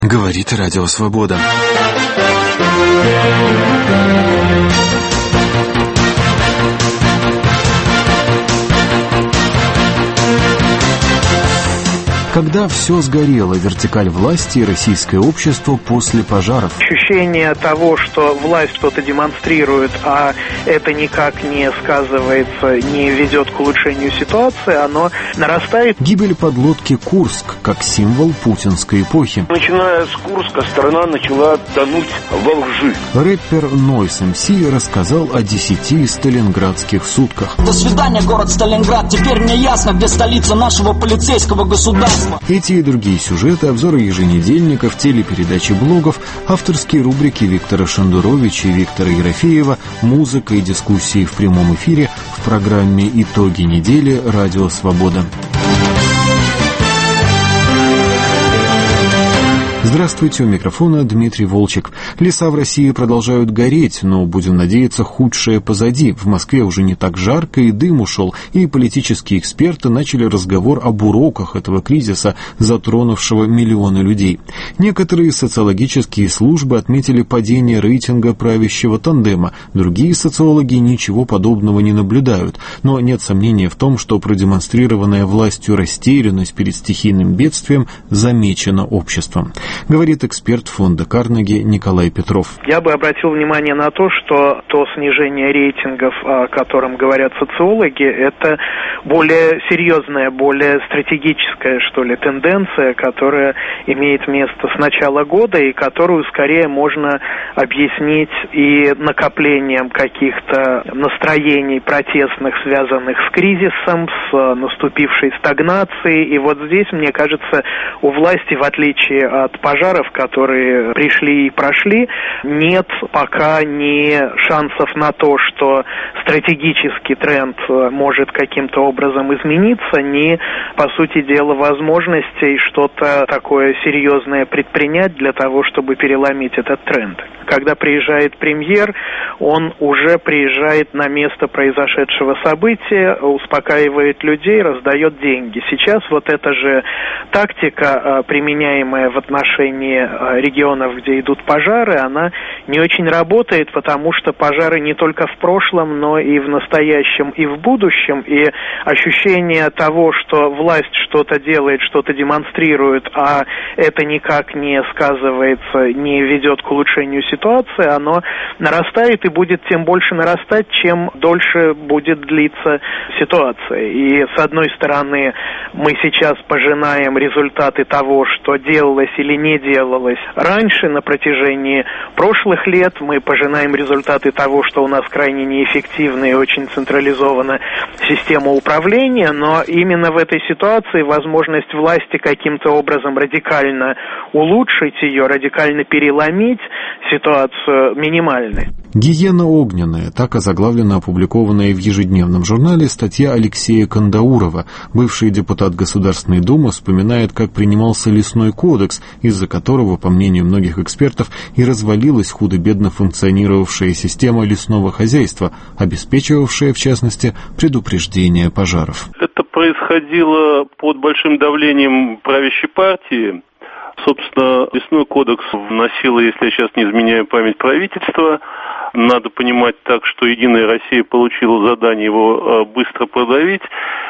Говорит Радио Свобода. Когда все сгорело, вертикаль власти и российское общество после пожаров. Ощущение того, что власть что-то демонстрирует, а это никак не сказывается, не ведет к улучшению ситуации, оно нарастает. Гибель подлодки «Курск» как символ путинской эпохи. Начиная с Курска, страна начала тонуть во лжи. Рэпер Noise MC рассказал о 10 сталинградских сутках. До свидания, город Сталинград. Теперь мне ясно, где столица нашего полицейского государства. Эти и другие сюжеты, обзоры еженедельников, телепередачи, блогов, авторские рубрики Виктора Шендуровича и Виктора Ерофеева, музыка и дискуссии в прямом эфире в программе «Итоги недели» Радио Свобода. Здравствуйте, у микрофона Дмитрий Волчек. Леса в России продолжают гореть, но, будем надеяться, худшее позади. В Москве уже не так жарко, и дым ушел, и политические эксперты начали разговор об уроках этого кризиса, затронувшего миллионы людей. Некоторые социологические службы отметили падение рейтинга правящего тандема, другие социологи ничего подобного не наблюдают, но нет сомнения в том, что продемонстрированная властью растерянность перед стихийным бедствием замечена обществом. Говорит эксперт фонда Карнеги Николай Петров. Я бы обратил внимание на то, что то снижение рейтингов, о котором говорят социологи, это более серьезная, более стратегическая, что ли, тенденция, которая имеет место с начала года и которую скорее можно объяснить и накоплением каких-то настроений протестных, связанных с кризисом, с наступившей стагнацией. И вот здесь, мне кажется, у власти, в отличие от пожаров, которые пришли и прошли, нет пока ни шансов на то, что стратегический тренд может каким-то образом измениться, ни, по сути дела, возможностей что-то такое серьезное предпринять для того, чтобы переломить этот тренд. Когда приезжает премьер, он уже приезжает на место произошедшего события, успокаивает людей, раздает деньги. Сейчас вот эта же тактика, применяемая в отношении регионов, где идут пожары, она не очень работает, потому что пожары не только в прошлом, но и в настоящем, и в будущем. И ощущение того, что власть что-то делает, что-то демонстрирует, а это никак не сказывается, не ведет к улучшению ситуации, оно нарастает и будет тем больше нарастать, чем дольше будет длиться ситуация. И с одной стороны, мы сейчас пожинаем результаты того, что делалось или не делалось раньше на протяжении прошлых лет. Мы пожинаем результаты того, что у нас крайне неэффективная и очень централизована система управления, но именно в этой ситуации возможность власти каким-то образом радикально улучшить ее, радикально переломить ситуацию минимальны. «Гиена огненная» — так озаглавлена опубликованная в ежедневном журнале статья Алексея Кандаурова. Бывший депутат Государственной Думы вспоминает, как принимался лесной кодекс, из-за которого, по мнению многих экспертов, и развалилась худо-бедно функционировавшая система лесного хозяйства, обеспечивавшая, в частности, предупреждение пожаров. Это происходило под большим давлением правящей партии. Собственно, лесной кодекс вносило, если я сейчас не изменяю память, правительство. Надо понимать так, что «Единая Россия» получила задание его быстро продавить,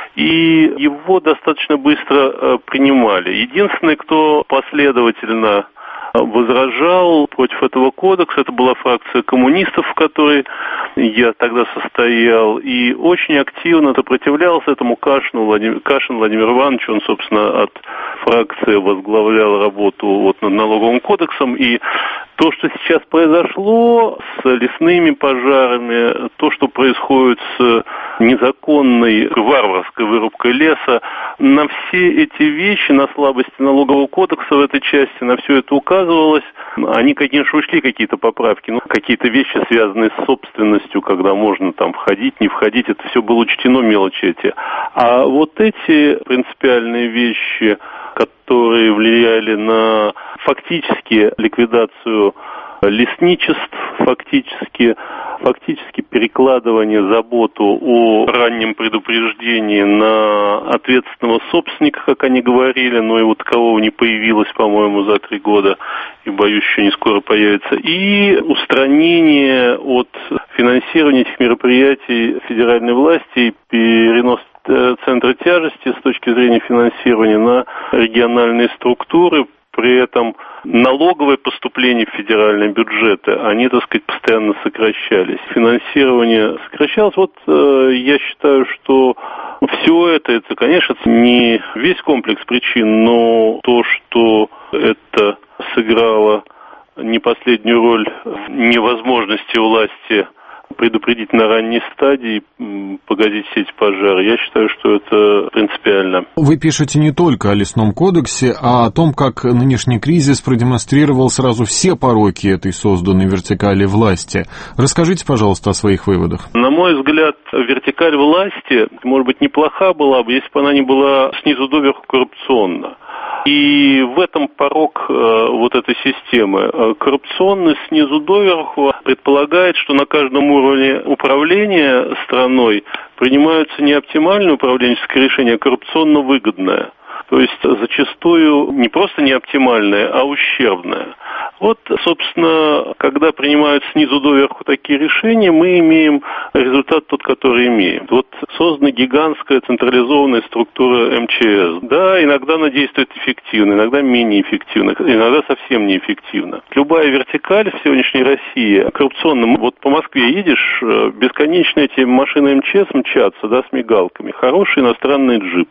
и его достаточно быстро принимали. Единственный, кто последовательно возражал против этого кодекса, это была фракция коммунистов, в которой я тогда состоял, и очень активно сопротивлялся этому Кашин Владимир Иванович. Он, собственно, от фракции возглавлял работу над налоговым кодексом, и то, что сейчас произошло с лесными пожарами, то, что происходит с незаконной варварской вырубкой леса, на все эти вещи, на слабости налогового кодекса в этой части, на все это указывалось. Они, конечно, ушли какие-то поправки, но какие-то вещи, связанные с собственностью, когда можно там входить, не входить, это все было учтено, мелочи эти. А вот эти принципиальные вещи, которые влияли на фактически ликвидацию лесничеств фактически перекладывание заботу о раннем предупреждении на ответственного собственника, как они говорили, но его такового не появилось, по-моему, за 3 года, и, боюсь, еще не скоро появится, и устранение от финансирования этих мероприятий федеральной власти и перенос центра тяжести с точки зрения финансирования на региональные структуры. При этом налоговые поступления в федеральные бюджеты, они, так сказать, постоянно сокращались. Финансирование сокращалось. Вот я считаю, что все это, конечно, не весь комплекс причин, но то, что это сыграло не последнюю роль в невозможности власти предупредить на ранней стадии, погасить все эти пожары, я считаю, что это принципиально. Вы пишете не только о лесном кодексе, а о том, как нынешний кризис продемонстрировал сразу все пороки этой созданной вертикали власти. Расскажите, пожалуйста, о своих выводах. На мой взгляд, вертикаль власти, может быть, неплоха была бы, если бы она не была снизу доверху коррупционна. И в этом порок вот этой системы. Коррупционность снизу доверху предполагает, что на каждом уровне управления страной принимаются не оптимальные управленческие решения, а коррупционно выгодное. То есть зачастую не просто не оптимальное, а ущербное. Вот, собственно, когда принимают снизу доверху такие решения, мы имеем результат тот, который имеем. Вот создана гигантская централизованная структура МЧС. Да, иногда она действует эффективно, иногда менее эффективно, иногда совсем неэффективно. Любая вертикаль в сегодняшней России коррупционная. Вот по Москве едешь, бесконечно эти машины МЧС мчатся, да, с мигалками. Хороший иностранный джип.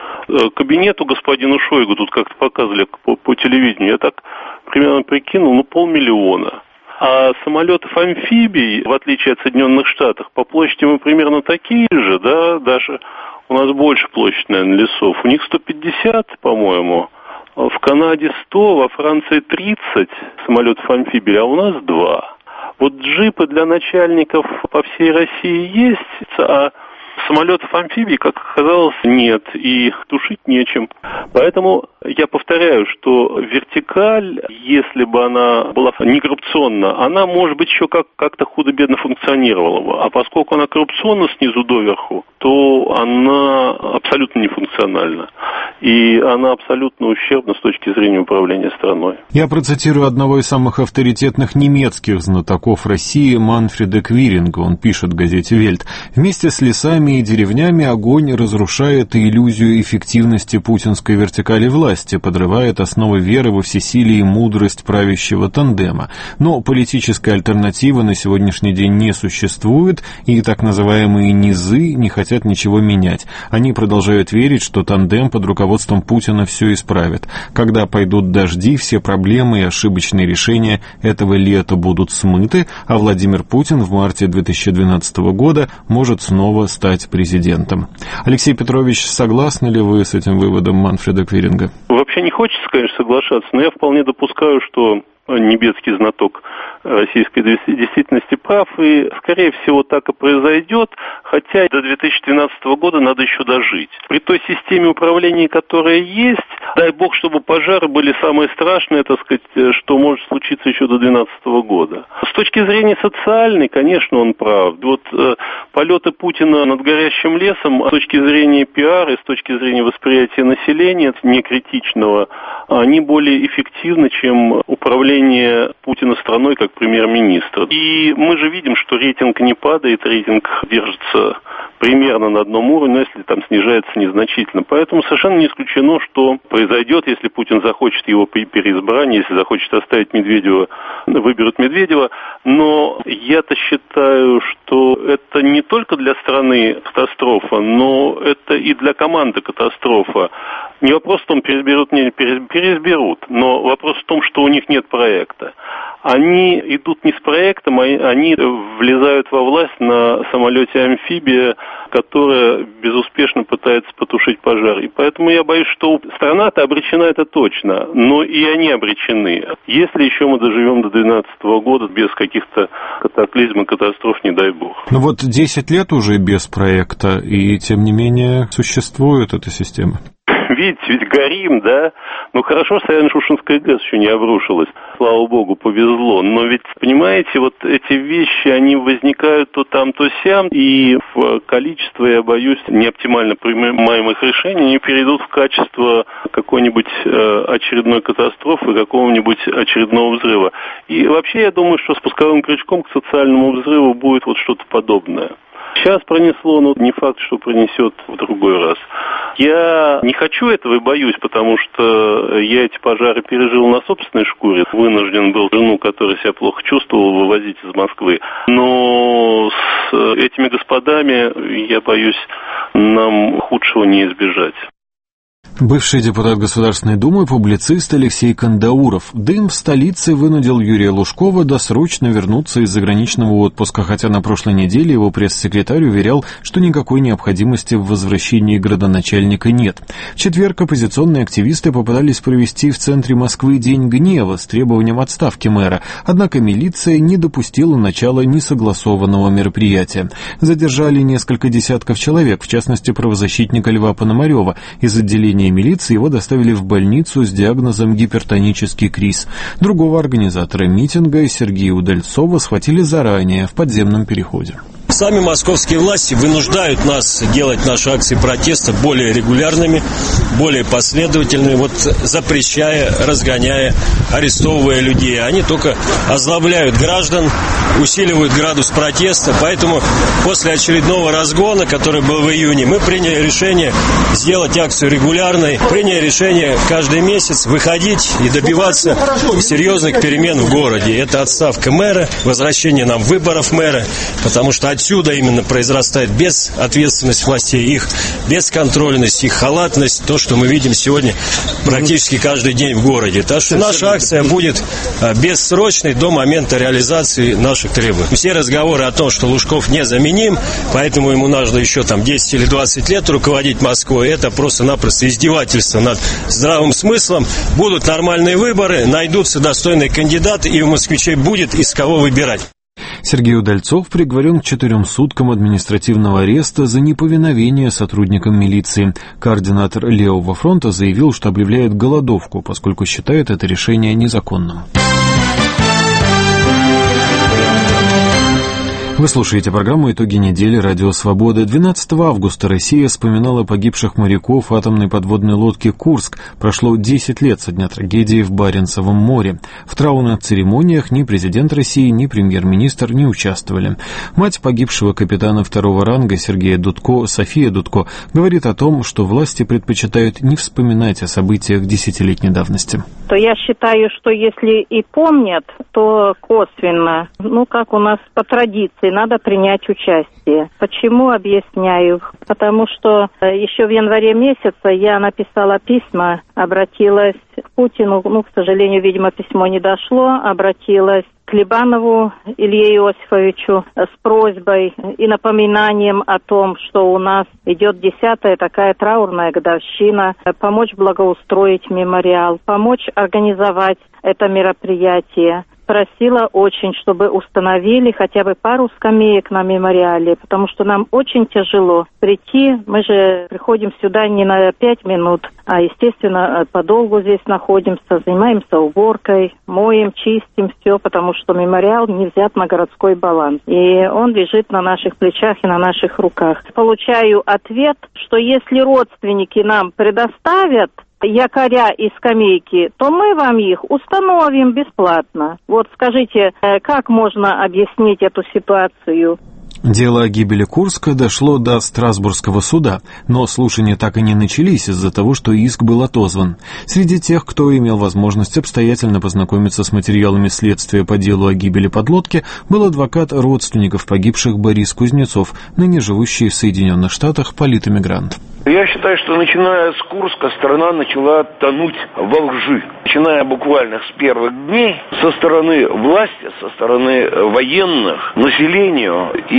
Кабинету господину Шойгу тут как-то показывали по телевидению, я так примерно прикинул, 500 000. А самолетов-амфибий, в отличие от Соединенных Штатов, по площади мы примерно такие же, да, даже у нас больше площадь, наверное, лесов. У них 150, по-моему, в Канаде 100, во Франции 30 самолетов-амфибий, а у нас 2. Вот джипы для начальников по всей России есть, а самолетов-амфибий, как оказалось, нет, и тушить нечем. Поэтому я повторяю, что вертикаль, если бы она была не коррупционна, она, может быть, еще как-то худо-бедно функционировала бы. А поскольку она коррупционна снизу доверху, то она абсолютно нефункциональна. И она абсолютно ущербна с точки зрения управления страной. Я процитирую одного из самых авторитетных немецких знатоков России Манфреда Квиринга. Он пишет в газете «Вельт». Вместе с лесами и деревнями огонь разрушает иллюзию эффективности путинской вертикали власти, подрывает основы веры во всесилие и мудрость правящего тандема. Но политической альтернативы на сегодняшний день не существует, и так называемые низы не хотят ничего менять. Они продолжают верить, что тандем под руководством Путина все исправит. Когда пойдут дожди, все проблемы и ошибочные решения этого лета будут смыты, а Владимир Путин в марте 2012 года может снова стать президентом. Алексей Петрович, согласны ли вы с этим выводом Манфреда Квиринга? Вообще не хочется, конечно, соглашаться, но я вполне допускаю, что немецкий знаток российской действительности прав, и, скорее всего, так и произойдет, хотя до 2012 года надо еще дожить. При той системе управления, которая есть, дай бог, чтобы пожары были самые страшные, так сказать, что может случиться еще до 2012 года. С точки зрения социальной, конечно, он прав. Вот полеты Путина над горящим лесом, с точки зрения пиара и с точки зрения восприятия населения, некритичного, они более эффективны, чем управление Путина страной как премьер-министр. И мы же видим, что рейтинг не падает, рейтинг держится примерно на одном уровне, но если там снижается незначительно. Поэтому совершенно не исключено, что произойдет, если Путин захочет его переизбрания, если захочет оставить Медведева, выберут Медведева. Но я-то считаю, что это не только для страны катастрофа, но это и для команды катастрофа. Не вопрос в том, переизберут, не переизберут, но вопрос в том, что у них нет проекта. Они идут не с проектом, они влезают во власть на самолете-амфибия, которая безуспешно пытается потушить пожар. И поэтому я боюсь, что страна-то обречена, это точно, но и они обречены. Если еще мы доживем до 2012 года без каких-то катаклизмов, катастроф, не дай бог. Ну вот 10 лет уже без проекта, и тем не менее существует эта система. видите, ведь горим, да? Ну, хорошо, Саяно-Шушенская ГЭС еще не обрушилась. Слава богу, повезло. Но ведь, понимаете, вот эти вещи, они возникают то там, то сям, и в количестве, я боюсь, неоптимально принимаемых решений не перейдут в качество какой-нибудь очередной катастрофы, какого-нибудь очередного взрыва. И вообще, я думаю, что спусковым крючком к социальному взрыву будет вот что-то подобное. Сейчас пронесло, но не факт, что пронесет в другой раз. Я не хочу этого и боюсь, потому что я эти пожары пережил на собственной шкуре. Вынужден был жену, которая себя плохо чувствовала, вывозить из Москвы. Но с этими господами, я боюсь, нам худшего не избежать. Бывший депутат Государственной Думы, публицист Алексей Кандауров. Дым в столице вынудил Юрия Лужкова досрочно вернуться из заграничного отпуска, хотя на прошлой неделе его пресс-секретарь уверял, что никакой необходимости в возвращении градоначальника нет. В четверг оппозиционные активисты попытались провести в центре Москвы День гнева с требованием отставки мэра, однако милиция не допустила начала несогласованного мероприятия. Задержали несколько десятков человек, в частности правозащитника Льва Пономарева. Из отделения милиции его доставили в больницу с диагнозом гипертонический криз. Другого организатора митинга, Сергея Удальцова, схватили заранее в подземном переходе. Сами московские власти вынуждают нас делать наши акции протеста более регулярными, более последовательными, вот запрещая, разгоняя, арестовывая людей. Они только озлобляют граждан, усиливают градус протеста. Поэтому после очередного разгона, который был в июне, мы приняли решение сделать акцию регулярной, приняли решение каждый месяц выходить и добиваться серьезных перемен в городе. Это отставка мэра, возвращение нам выборов мэра, потому что отсюда именно произрастает безответственность властей, их бесконтрольность, их халатность, то, что мы видим сегодня практически каждый день в городе. Так что наша акция будет бессрочной до момента реализации наших требований. Все разговоры о том, что Лужков незаменим, поэтому ему нужно еще 10 или 20 лет руководить Москвой, это просто-напросто издевательство над здравым смыслом. Будут нормальные выборы, найдутся достойные кандидаты, и у москвичей будет из кого выбирать. Сергей Удальцов приговорен к 4 суткам административного ареста за неповиновение сотрудникам милиции. Координатор Левого фронта заявил, что объявляет голодовку, поскольку считает это решение незаконным. Вы слушаете программу «Итоги недели. Радио Свобода». 12 августа Россия вспоминала погибших моряков атомной подводной лодки «Курск». Прошло 10 лет со дня трагедии в Баренцевом море. В траурных церемониях ни президент России, ни премьер-министр не участвовали. Мать погибшего капитана второго ранга Сергея Дудко, София Дудко, говорит о том, что власти предпочитают не вспоминать о событиях десятилетней давности. То я считаю, что если и помнят, то косвенно, как у нас по традиции, надо принять участие. Почему, объясняю. Потому что еще в январе месяце я написала письма, обратилась к Путину, к сожалению, видимо, письмо не дошло, обратилась к Либанову Илье Иосифовичу с просьбой и напоминанием о том, что у нас идет 10-я такая траурная годовщина, помочь благоустроить мемориал, помочь организовать это мероприятие. Просила очень, чтобы установили хотя бы пару скамеек на мемориале, потому что нам очень тяжело прийти. Мы же приходим сюда не на 5 минут, а, естественно, подолгу здесь находимся, занимаемся уборкой, моем, чистим все, потому что мемориал не взят на городской баланс. И он лежит на наших плечах и на наших руках. Получаю ответ, что если родственники нам предоставят якоря и скамейки, то мы вам их установим бесплатно. Вот скажите, как можно объяснить эту ситуацию? Дело о гибели Курска дошло до Страсбургского суда, но слушания так и не начались из-за того, что иск был отозван. Среди тех, кто имел возможность обстоятельно познакомиться с материалами следствия по делу о гибели подлодки, был адвокат родственников погибших Борис Кузнецов, ныне живущий в Соединенных Штатах политэмигрант. Я считаю, что начиная с Курска страна начала тонуть во лжи. Начиная буквально с первых дней, со стороны власти, со стороны военных, населению и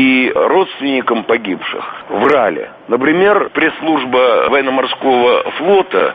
и родственникам погибших врали. Например, пресс-служба военно-морского флота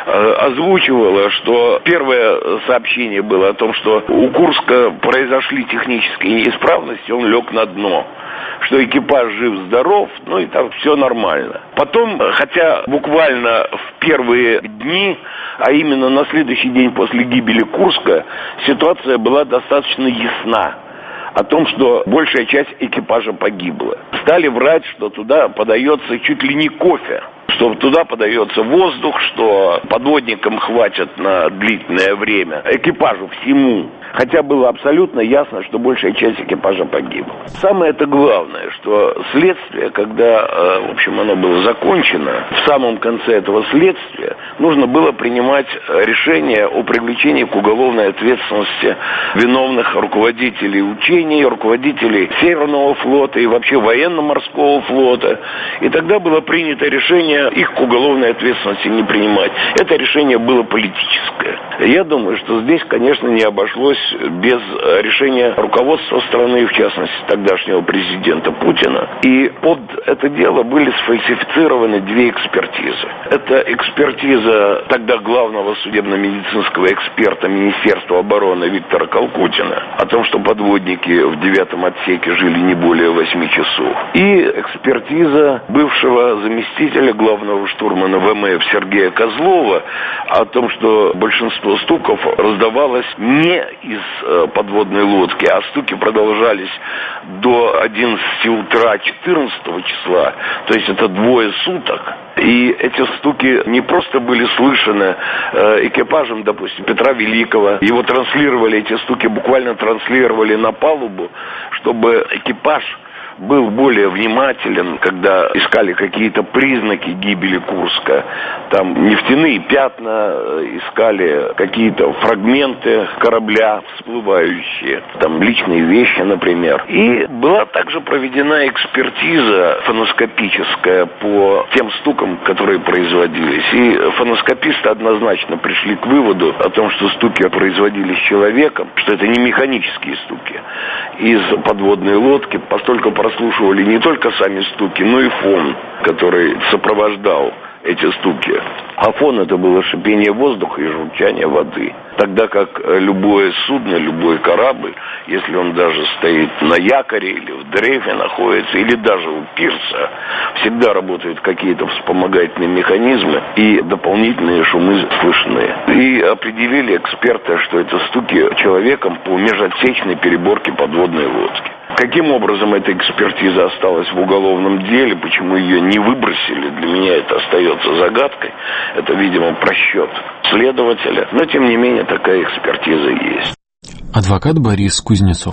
озвучивала, что первое сообщение было о том, что у Курска произошли технические неисправности, он лег на дно, что экипаж жив-здоров, и там все нормально. Потом, хотя буквально в первые дни, а именно на следующий день после гибели Курска, ситуация была достаточно ясна о том, что большая часть экипажа погибла. Стали врать, что туда подается чуть ли не кофе, что туда подается воздух, что подводникам хватит на длительное время, экипажу всему. Хотя было абсолютно ясно, что большая часть экипажа погибла. Самое это главное, что следствие, когда, в общем, оно было закончено, в самом конце этого следствия нужно было принимать решение о привлечении к уголовной ответственности виновных руководителей учений, руководителей Северного флота и вообще военно-морского флота. И тогда было принято решение их к уголовной ответственности не принимать. Это решение было политическое. Я думаю, что здесь, конечно, не обошлось без решения руководства страны, в частности, тогдашнего президента Путина. И под это дело были сфальсифицированы две экспертизы. Это экспертиза тогда главного судебно-медицинского эксперта Министерства обороны Виктора Колкутина о том, что подводники в 9-м отсеке жили не более 8 часов. И экспертиза бывшего заместителя главного штурмана ВМФ Сергея Козлова о том, что большинство стуков раздавалось не из подводной лодки, а стуки продолжались до 11 утра 14 числа, то есть это 2 суток. И эти стуки не просто были слышаны экипажем, допустим, Петра Великого, его транслировали, эти стуки буквально транслировали на палубу, чтобы экипаж был более внимателен, когда искали какие-то признаки гибели Курска. Там нефтяные пятна, искали какие-то фрагменты корабля всплывающие, там личные вещи, например. И была также проведена экспертиза фоноскопическая по тем стукам, которые производились. И фоноскописты однозначно пришли к выводу о том, что стуки производились человеком, что это не механические стуки из подводной лодки, постольку прослушивали не только сами стуки, но и фон, который сопровождал эти стуки. А фон — это было шипение воздуха и журчание воды. Тогда как любое судно, любой корабль, если он даже стоит на якоре или в дрейфе находится, или даже у пирса, всегда работают какие-то вспомогательные механизмы и дополнительные шумы слышны. И определили эксперты, что это стуки человеком по межотсечной переборке подводной лодки. Каким образом эта экспертиза осталась в уголовном деле, почему ее не выбросили, для меня это остается загадкой. Это, видимо, просчет следователя. Но, тем не менее, такая экспертиза есть. Адвокат Борис Кузнецов.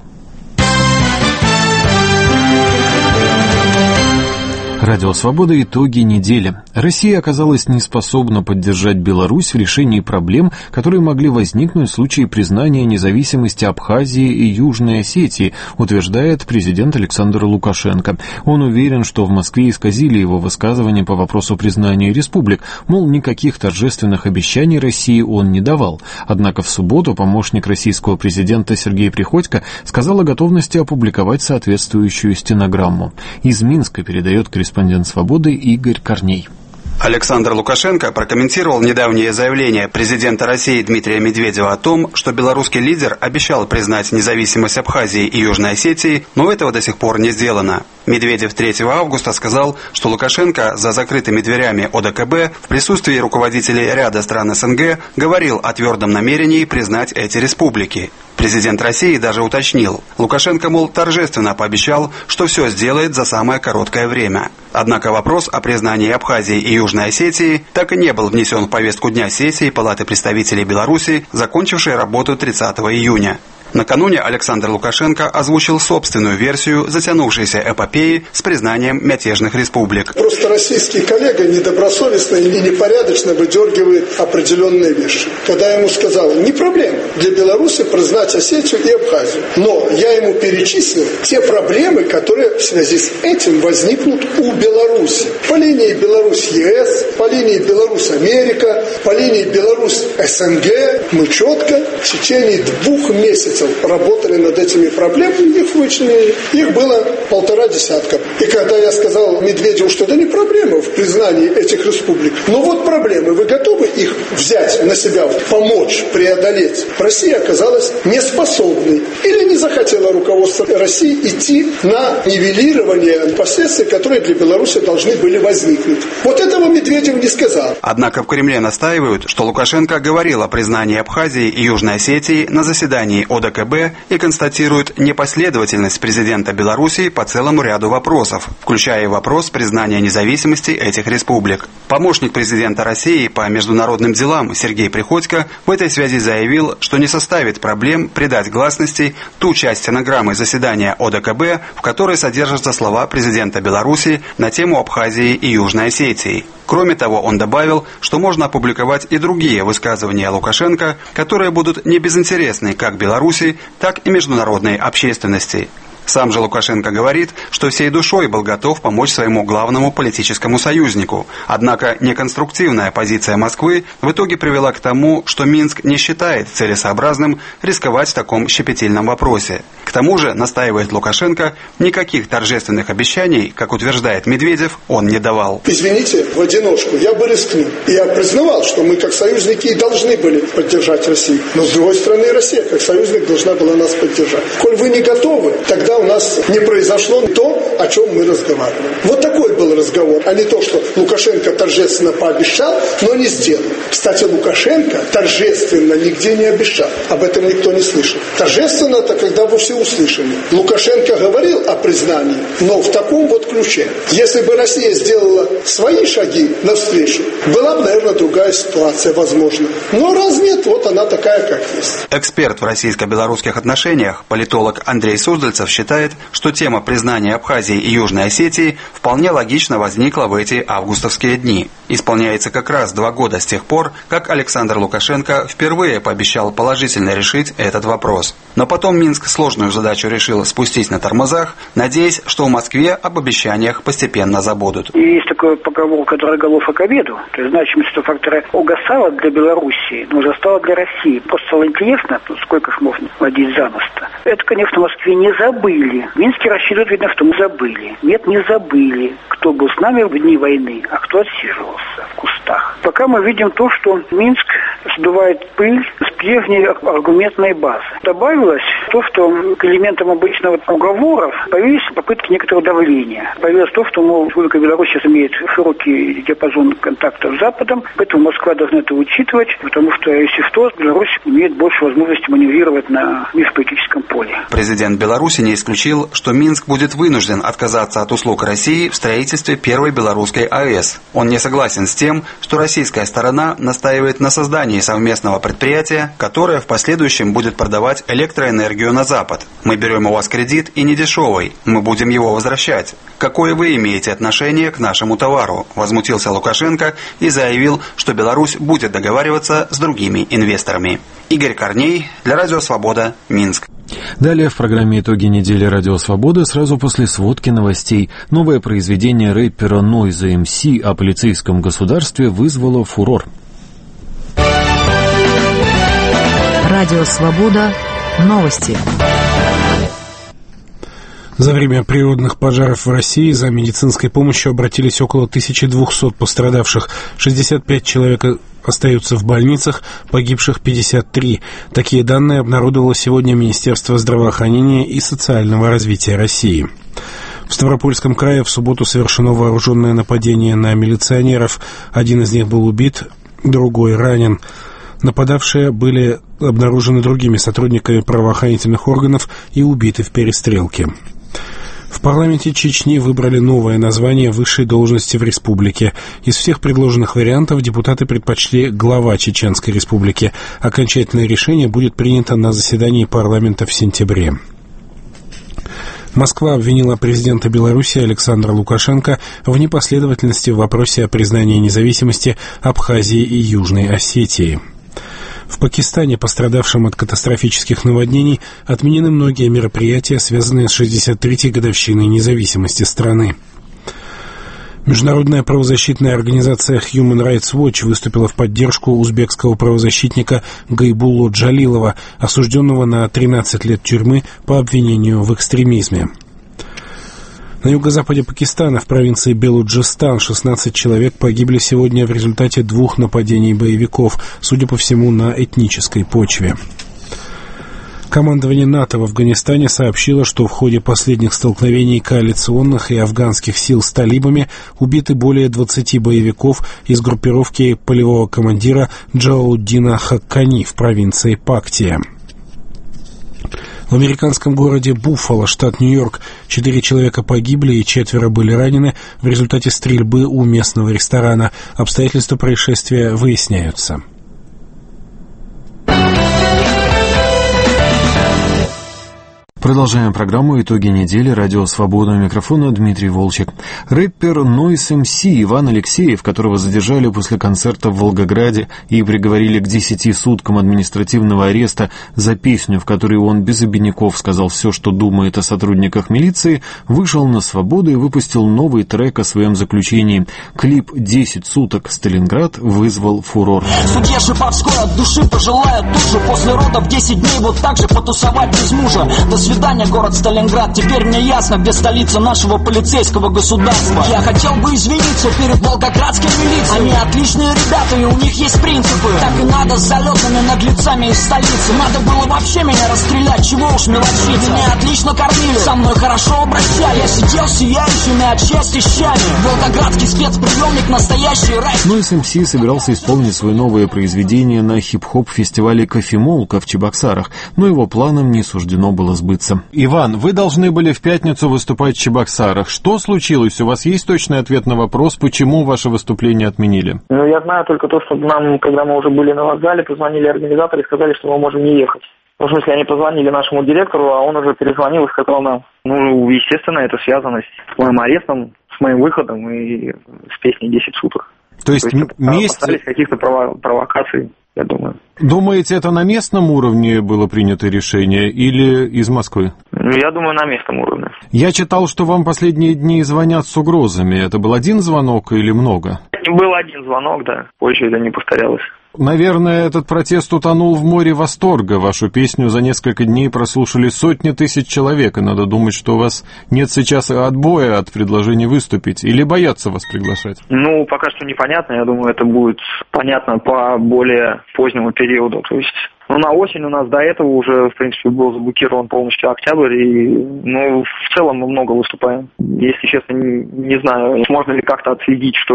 Радио «Свобода». Итоги недели. Россия оказалась не способна поддержать Беларусь в решении проблем, которые могли возникнуть в случае признания независимости Абхазии и Южной Осетии, утверждает президент Александр Лукашенко. Он уверен, что в Москве исказили его высказывания по вопросу признания республик, мол, никаких торжественных обещаний России он не давал. Однако в субботу помощник российского президента Сергей Приходько сказал о готовности опубликовать соответствующую стенограмму. Из Минска передает корреспондент «Свободы» Игорь Корней. Александр Лукашенко прокомментировал недавнее заявление президента России Дмитрия Медведева о том, что белорусский лидер обещал признать независимость Абхазии и Южной Осетии, но этого до сих пор не сделано. Медведев 3 августа сказал, что Лукашенко за закрытыми дверями ОДКБ в присутствии руководителей ряда стран СНГ говорил о твердом намерении признать эти республики. Президент России даже уточнил. Лукашенко, мол, торжественно пообещал, что все сделает за самое короткое время. Однако вопрос о признании Абхазии и Южной Осетии так и не был внесен в повестку дня сессии Палаты представителей Беларуси, закончившей работу 30 июня. Накануне Александр Лукашенко озвучил собственную версию затянувшейся эпопеи с признанием мятежных республик. Просто российский коллега недобросовестно и непорядочно выдергивает определенные вещи. Когда я ему сказал, не проблема для Беларуси признать Осетию и Абхазию. Но я ему перечислил те проблемы, которые в связи с этим возникнут у Беларуси. По линии Беларусь-ЕС, по линии Беларусь-Америка, по линии Беларусь-СНГ мы четко в течение 2 месяцев месяцев работали над этими проблемами, их вычленили. Их было 150. И когда я сказал Медведеву, что это не проблема в признании этих республик, но вот проблемы, вы готовы их взять на себя, помочь, преодолеть? Россия оказалась неспособной или не захотела руководство России идти на нивелирование последствий, которые для Беларуси должны были возникнуть. Вот этого Медведев не сказал. Однако в Кремле настаивают, что Лукашенко говорил о признании Абхазии и Южной Осетии на заседании ОДКБ и констатируют непоследовательность президента Беларуси по целому ряду вопросов, включая вопрос признания независимости этих республик. Помощник президента России по международным делам Сергей Приходько в этой связи заявил, что не составит проблем придать гласности ту часть стенограммы заседания ОДКБ, в которой содержатся слова президента Беларуси на тему Абхазии и Южной Осетии. Кроме того, он добавил, что можно опубликовать и другие высказывания Лукашенко, которые будут небезынтересны как Беларуси, так и международной общественности. Сам же Лукашенко говорит, что всей душой был готов помочь своему главному политическому союзнику. Однако неконструктивная позиция Москвы в итоге привела к тому, что Минск не считает целесообразным рисковать в таком щепетильном вопросе. К тому же, настаивает Лукашенко, никаких торжественных обещаний, как утверждает Медведев, он не давал. Извините, в одиночку я бы рискнул. Я признавал, что мы как союзники и должны были поддержать Россию. Но с другой стороны, Россия как союзник должна была нас поддержать. Коль вы не готовы, тогда у нас не произошло то, о чем мы разговаривали. Вот такой был разговор, а не то, что Лукашенко торжественно пообещал, но не сделал. Кстати, Лукашенко торжественно нигде не обещал. Об этом никто не слышал. Торжественно это когда вы все услышали. Лукашенко говорил о признании, но в таком вот ключе. Если бы Россия сделала свои шаги навстречу, была бы, наверное, другая ситуация, возможно. Но раз нет, вот она такая, как есть. Эксперт в российско-белорусских отношениях, политолог Андрей Суздальцев считает, что тема признания Абхазии и Южной Осетии вполне логично возникла в эти августовские дни. Исполняется как раз 2 года с тех пор, как Александр Лукашенко впервые пообещал положительно решить этот вопрос. Но потом Минск сложную задачу решил спустить на тормозах, надеясь, что в Москве об обещаниях постепенно забудут. Есть такая поговорка «дороголов к обеду». То есть значимость этого фактора угасала для Белоруссии, но застала для России. Просто стало интересно, сколько ж можно водить за нос-то. Это, конечно, в Москве не забыли. В Минске рассчитывают, видно, что мы забыли. Нет, не забыли, кто был с нами в дни войны, а кто отсиживался в кустах. Пока мы видим то, что Минск сдувает пыль с прежней аргументной базы. Добавилось то, что к элементам обычного уговоров появились попытки некоторого давления. Появилось то, что, мол, Республика Беларусь сейчас имеет широкий диапазон контактов с Западом, поэтому Москва должна это учитывать, потому что, если что, Беларусь имеет больше возможности маневрировать на межполитическом поле. Президент Беларуси не исключил, что Минск будет вынужден отказаться от услуг России в строительстве первой белорусской АЭС. Он не согласен с тем, что российская сторона настаивает на создании совместного предприятия, которое в последующем будет продавать электроэнергию на Запад. Мы берем у вас кредит и не дешевый, мы будем его возвращать. Какое вы имеете отношение к нашему товару? Возмутился Лукашенко и заявил, что Беларусь будет договариваться с другими инвесторами. Игорь Корней для Радио Свобода, Минск. Далее в программе «Итоги недели Радио Свобода» сразу после сводки новостей. Новое произведение рэпера Noise MC о полицейском государстве вызвало фурор. Радио Свобода. Новости. За время природных пожаров в России за медицинской помощью обратились около 1200 пострадавших. 65 человек остаются в больницах, погибших 53. Такие данные обнародовало сегодня Министерство здравоохранения и социального развития России. В Ставропольском крае в субботу совершено вооруженное нападение на милиционеров. Один из них был убит, другой ранен. Нападавшие были обнаружены другими сотрудниками правоохранительных органов и убиты в перестрелке. В парламенте Чечни выбрали новое название высшей должности в республике. Из всех предложенных вариантов депутаты предпочли глава Чеченской республики. Окончательное решение будет принято на заседании парламента в сентябре. Москва обвинила президента Беларуси Александра Лукашенко в непоследовательности в вопросе о признании независимости Абхазии и Южной Осетии. В Пакистане, пострадавшем от катастрофических наводнений, отменены многие мероприятия, связанные с 63-й годовщиной независимости страны. Международная правозащитная организация Human Rights Watch выступила в поддержку узбекского правозащитника Гайбулло Джалилова, осужденного на 13 лет тюрьмы по обвинению в экстремизме. На юго-западе Пакистана, в провинции Белуджистан, 16 человек погибли сегодня в результате 2 нападений боевиков, судя по всему, на этнической почве. Командование НАТО в Афганистане сообщило, что в ходе последних столкновений коалиционных и афганских сил с талибами убиты более 20 боевиков из группировки полевого командира Джалауддина Хаккани в провинции Пактия. В американском городе Буффало, штат Нью-Йорк, 4 человека погибли и 4 были ранены в результате стрельбы у местного ресторана. Обстоятельства происшествия выясняются. Продолжаем программу «Итоги недели». Радио «Свобода», у микрофона Дмитрий Волчек. Рэпер Noise MC Иван Алексеев, которого задержали после концерта в Волгограде и приговорили к 10 суткам административного ареста за песню, в которой он без обиняков сказал все, что думает о сотрудниках милиции, вышел на свободу и выпустил новый трек о своем заключении. Клип «10 суток Сталинград» вызвал фурор. Судья Шиповской от души пожелает тут же после родов 10 дней вот так же потусовать без мужа. До свидания, город Сталинград. Теперь мне ясно, где столица нашего полицейского государства. Я хотел бы извиниться перед волгоградской милицией. Они отличные ребята, и у них есть принципы. Так и надо с залетными наглецами из столицы. Надо было вообще меня расстрелять, чего уж мелочиться. Меня отлично кормили, со мной хорошо обращались. Я сидел сияющими от счастья щами. Волгоградский спецприемник, настоящий рай. Noise MC собирался исполнить свое новое произведение на хип-хоп-фестивале «Кофемолка» в Чебоксарах, но его планам не суждено было сбыться. Иван, вы должны были в пятницу выступать в Чебоксарах. Что случилось? У вас есть точный ответ на вопрос, почему ваше выступление отменили? Ну, я знаю только то, что нам, когда мы уже были на вокзале, позвонили организаторы и сказали, что мы можем не ехать. Ну, в смысле, они позвонили нашему директору, а он уже перезвонил и сказал нам. Ну, естественно, это связано с моим арестом, с моим выходом и с песней «10 суток». То есть опасались каких-то провокаций, я думаю. Думаете, это на местном уровне было принято решение или из Москвы? Ну, я думаю, на местном уровне. Я читал, что вам последние дни звонят с угрозами. Это был один звонок или много? Был один звонок, да. Позже это не повторялось. Наверное, этот протест утонул в море восторга. Вашу песню за несколько дней прослушали сотни тысяч человек, и надо думать, что у вас нет сейчас отбоя от предложений выступить, или боятся вас приглашать? Ну, пока что непонятно. Я думаю, это будет понятно по более позднему периоду. То есть, на осень у нас до этого уже, в принципе, был заблокирован полностью октябрь, и, в целом мы много выступаем. Если честно, не знаю, можно ли как-то отследить, что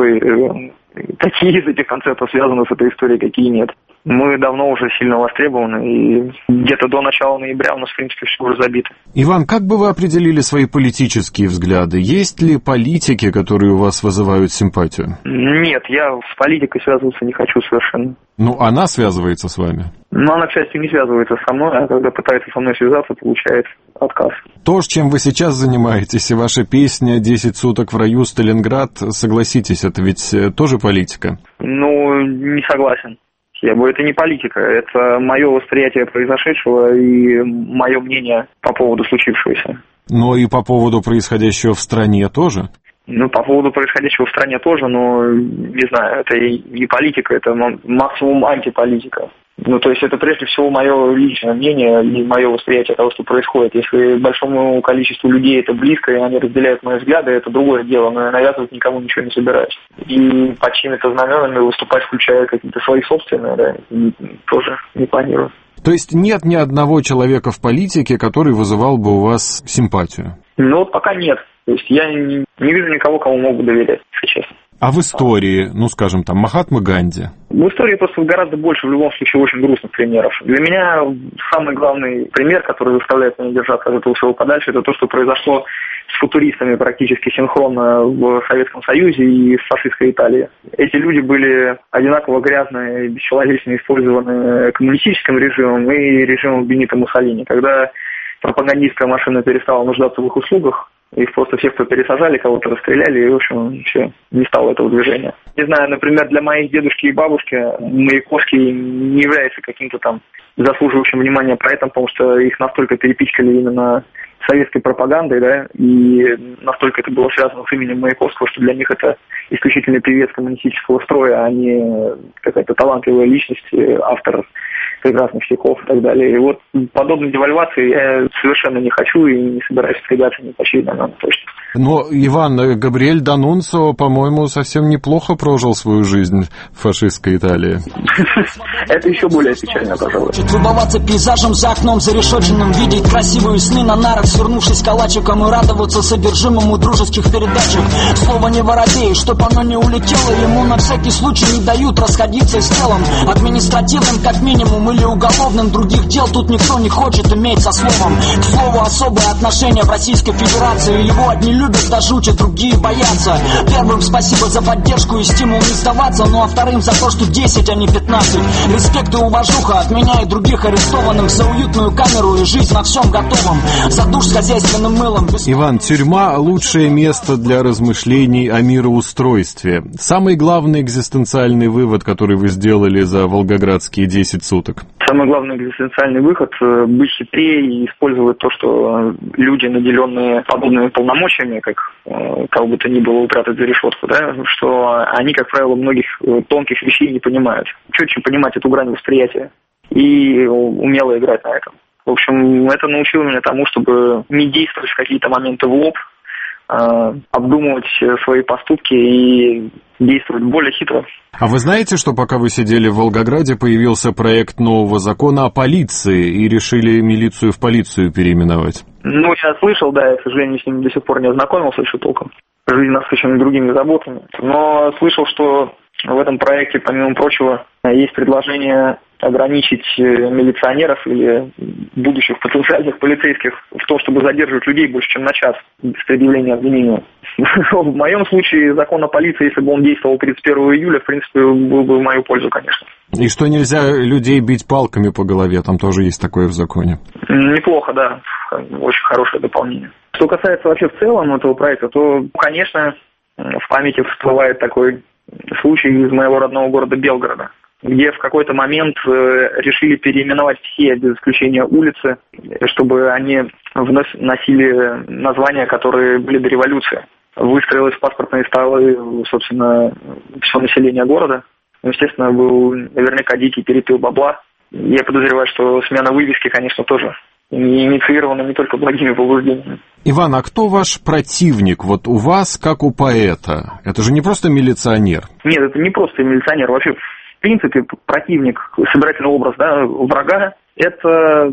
какие из этих концертов связаны с этой историей, какие нет. Мы давно уже сильно востребованы, и где-то до начала ноября у нас, в принципе, все уже забито. Иван, как бы вы определили свои политические взгляды? Есть ли политики, которые у вас вызывают симпатию? Нет, я с политикой связываться не хочу совершенно. Ну, она связывается с вами? Ну, она, к счастью, не связывается со мной, а когда пытается со мной связаться, получает отказ. То, чем вы сейчас занимаетесь, и ваша песня «10 суток в раю, Сталинград», согласитесь, это ведь тоже политика? Ну, не согласен. Это не политика, это мое восприятие произошедшего и мое мнение по поводу случившегося. Но и по поводу происходящего в стране тоже? Ну, по поводу происходящего в стране тоже, но, не знаю, это и не политика, это максимум антиполитика. Ну, то есть это прежде всего мое личное мнение и мое восприятие того, что происходит. Если большому количеству людей это близко, и они разделяют мои взгляды, это другое дело, но я навязывать никому ничего не собираюсь. И под чьими-то знаменами выступать, включая какие-то свои собственные, да, тоже не планирую. То есть нет ни одного человека в политике, который вызывал бы у вас симпатию? Ну, вот пока нет. То есть я не вижу никого, кому могу доверять, если честно. А в истории, скажем, Махатма Ганди? В истории просто гораздо больше, в любом случае, очень грустных примеров. Для меня самый главный пример, который заставляет меня держаться от этого всего подальше, это то, что произошло с футуристами практически синхронно в Советском Союзе и в фашистской Италии. Эти люди были одинаково грязно и бесчеловечно использованы коммунистическим режимом и режимом Бенито Муссолини. Когда пропагандистская машина перестала нуждаться в их услугах, их просто всех, кто пересажали, кого-то расстреляли, и, в общем, все, не стало этого движения. Не знаю, например, для моих дедушки и бабушки Маяковский не является каким-то заслуживающим внимания поэтам, потому что их настолько перепичкали именно советской пропагандой, да, и настолько это было связано с именем Маяковского, что для них это исключительный певец коммунистического строя, а не какая-то талантливая личность, автор прекрасных стихов и так далее. И вот подобной девальвации я совершенно не хочу и не собираюсь впрягаться ни по чьей данной точно. Но Иван, Габриэль Данунцио, по-моему, совсем неплохо прожил свою жизнь в фашистской Италии. Это еще более печально, пожалуй. Любоваться пейзажем за окном зарешоченным, видеть красивые сны на нарах, свернувшись калачиком, и радоваться содержимому дружеских передачек. Слово не воробей, чтоб оно не улетело, ему на всякий случай не дают расходиться с телом. Административным как минимум или уголовным, других дел тут никто не хочет иметь со словом. К слову, особое отношение в Российской Федерации, его одни любят, даже учат, другие боятся. Первым спасибо за поддержку и стимул не сдаваться, ну а вторым за то, что 10, а не 15. Респект и уважуха от меня и других арестованных за уютную камеру и жизнь во всем готовом. За душ с хозяйственным мылом. Иван, тюрьма – лучшее место для размышлений о мироустройстве. Самый главный экзистенциальный вывод, который вы сделали за волгоградские 10 суток? Самый главный экзистенциальный выход – быть хитрее и использовать то, что люди, наделенные подобными полномочиями, как бы то ни было упрятать за решетку, да, что они, как правило, многих тонких вещей не понимают. Четче понимать эту грань восприятия и умело играть на этом. В общем, это научило меня тому, чтобы не действовать в какие-то моменты в лоб, обдумывать свои поступки и действовать более хитро. А вы знаете, что пока вы сидели в Волгограде, появился проект нового закона о полиции, и решили милицию в полицию переименовать? Ну, я слышал, да, я, к сожалению, с ним до сих пор не ознакомился еще толком. Жизнь насыщена другими заботами. Но слышал, что в этом проекте, помимо прочего, есть предложение ограничить милиционеров или будущих потенциальных полицейских в том, чтобы задерживать людей больше, чем на час без предъявления обвинения. В моем случае закон о полиции, если бы он действовал 31 июля, в принципе, был бы в мою пользу, конечно. И что нельзя людей бить палками по голове, там тоже есть такое в законе. Неплохо, да. Очень хорошее дополнение. Что касается вообще в целом этого проекта, то, конечно, в памяти всплывает такой случай из моего родного города Белгорода, где в какой-то момент решили переименовать все, без исключения улицы, чтобы они вновь носили названия, которые были до революции. Выстроилось в паспортные столы, собственно, все население города. Естественно, был наверняка дикий перепил бабла. Я подозреваю, что смена вывески, конечно, тоже инициирована не только благими побуждениями. Иван, а кто ваш противник? Вот у вас, как у поэта. Это же не просто милиционер. Нет, это не просто милиционер. Вообще, в принципе, противник, собирательный образ, да, врага, это,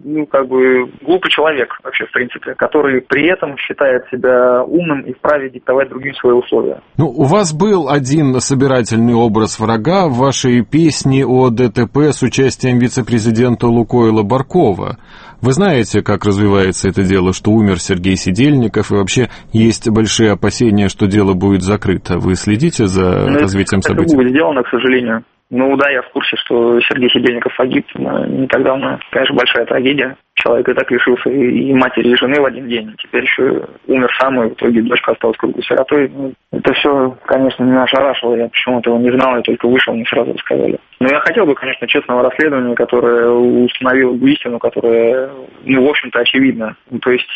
глупый человек, вообще, в принципе, который при этом считает себя умным и вправе диктовать другим свои условия. Ну, у вас был один собирательный образ врага в вашей песне о ДТП с участием вице-президента Лукойла Баркова. Вы знаете, как развивается это дело, что умер Сергей Сидельников, и вообще есть большие опасения, что дело будет закрыто. Вы следите за развитием событий? Это будет сделано, к сожалению. Ну да, я в курсе, что Сергей Сидельников погиб не так давно. Конечно, большая трагедия. Человек и так лишился и матери, и жены в один день. Теперь еще умер сам, и в итоге дочка осталась круглой сиротой. Это все, конечно, меня ошарашило. Я почему-то его не знал, я только вышел, мне сразу рассказали. Но я хотел бы, конечно, честного расследования, которое установило бы истину, которая, в общем-то, очевидна. То есть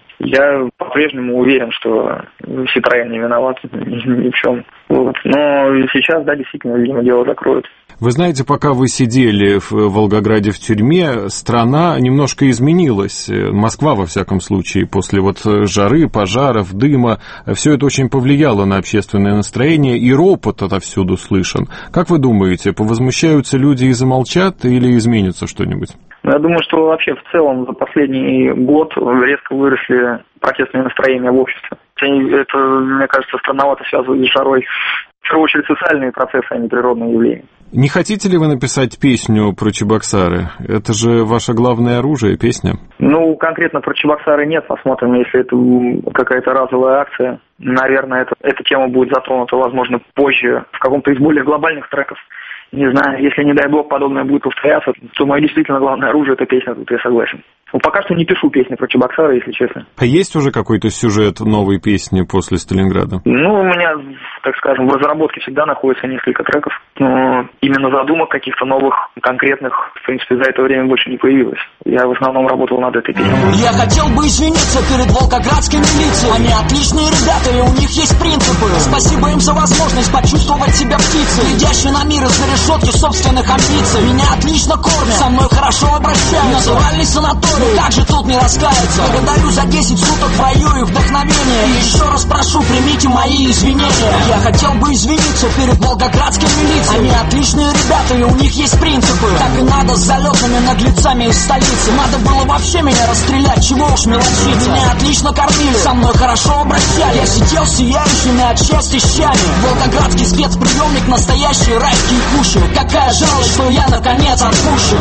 я по-прежнему уверен, что Ситроен не виноват ни в чем. Вот. Но сейчас, да, действительно, видимо, дело закроют. Вы знаете, пока вы сидели в Волгограде в тюрьме, страна немножко изменилась. Москва, во всяком случае, после жары, пожаров, дыма. Все это очень повлияло на общественное настроение, и ропот отовсюду слышен. Как вы думаете, повозмущаются люди и замолчат, или изменится что-нибудь? Я думаю, что вообще в целом за последний год резко выросли протестные настроения в обществе. Это, мне кажется, странновато связывать с жарой. В первую очередь социальные процессы, а не природные явления. Не хотите ли вы написать песню про Чебоксары? Это же ваше главное оружие, песня. Ну, конкретно про Чебоксары нет. Посмотрим, если это какая-то разовая акция. Наверное, эта тема будет затронута, возможно, позже в каком-то из более глобальных треков. Не знаю, если, не дай бог, подобное будет повторяться, то мое действительно главное оружие – это песня, тут я согласен. Пока что не пишу песни про Чебоксары, если честно. А есть уже какой-то сюжет новой песни после Сталинграда? У меня, так скажем, в разработке всегда находится несколько треков, но именно задумок каких-то новых, конкретных, в принципе, за это время больше не появилось. Я в основном работал над этой песней. Я хотел бы извиниться перед волгоградской милицией. Они отличные ребята, и у них есть принципы. Спасибо им за возможность почувствовать себя птицей, глядящей на мир из-за решетки собственных амбиций. Меня отлично кормят, со мной хорошо обращаются. Натуральный санаторий, как же тут не раскаяться. Благодарю за 10 суток в раю и вдохновение. И еще раз прошу, примите мои извинения. Я хотел бы извиниться перед волгоградской милицией. Они отличные ребята, и у них есть принципы. Так и надо с залетными наглецами из столицы. Надо было вообще меня расстрелять, чего уж мелочиться. Меня отлично кормили, со мной хорошо обращались. Я сидел сияющими от счастья щами. Волгоградский спецприемник, настоящие райские куши. Какая жалость, что я наконец отпущен.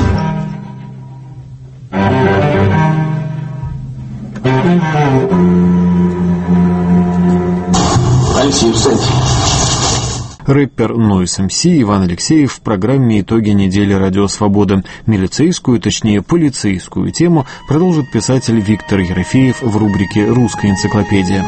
Рэпер Noise MC Иван Алексеев в программе «Итоги недели Радио Свобода». Милицейскую, точнее полицейскую тему продолжит писатель Виктор Ерофеев в рубрике «Русская энциклопедия».